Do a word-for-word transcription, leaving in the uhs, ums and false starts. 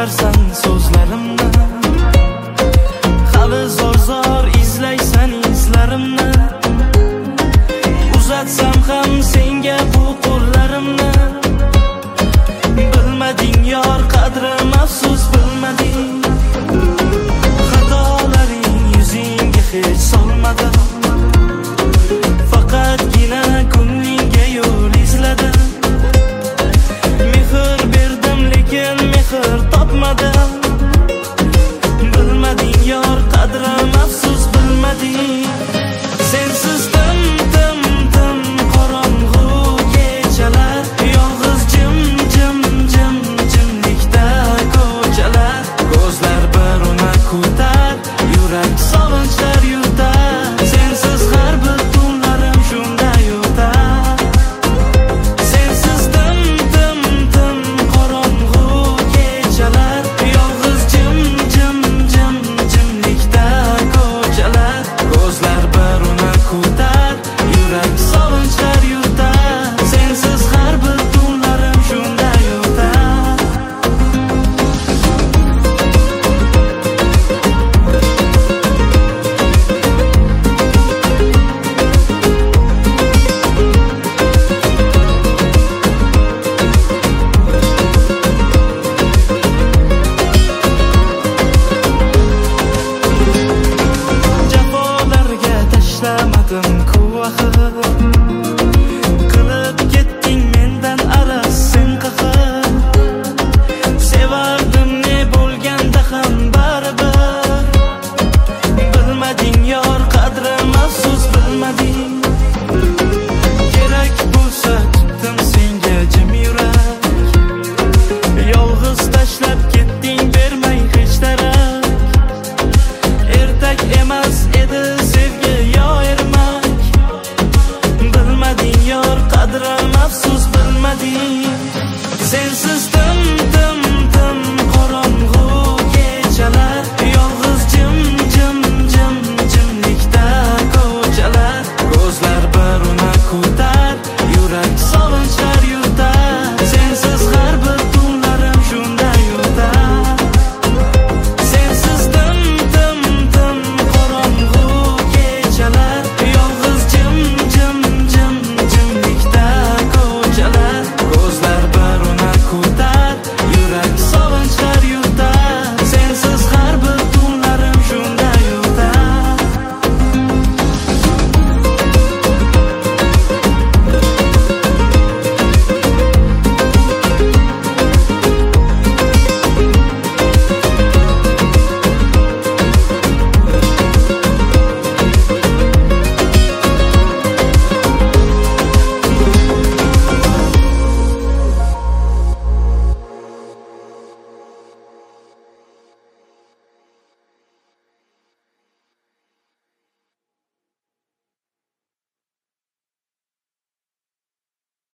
so'rarsan so'zlarimni, hali zor zor izlaysan izlarimni. Uzatsam ham senga bu qo'llarimni, bilmading yor qadrim afsus bilmading. Xatolaring yuzingga hech solmadim, faqatgina ko'nglingga yo'l izladim. Mehr berdim lekin mehr topmadim, bilmading yor qadrim afsus bilmading. Sensiz tim tim tim qorong'u kechalar, yolg'iz jim jim jim jimlikda ko'chalar. Ko'zlar bir una kutar, yurak sog'inchlar yutar. Sensiz har bir tunlarim shunday o'tar. Sensiz tim tim tim qorong'u kechalar, yolg'iz jim jim jim jimlikda ko'chalar. Ko'zlar bir una kutar, yurak sog'inchlar yutar. Sensiz har bir tunlarim shunday o'tar. Jafolarga tashlamadim ku axir,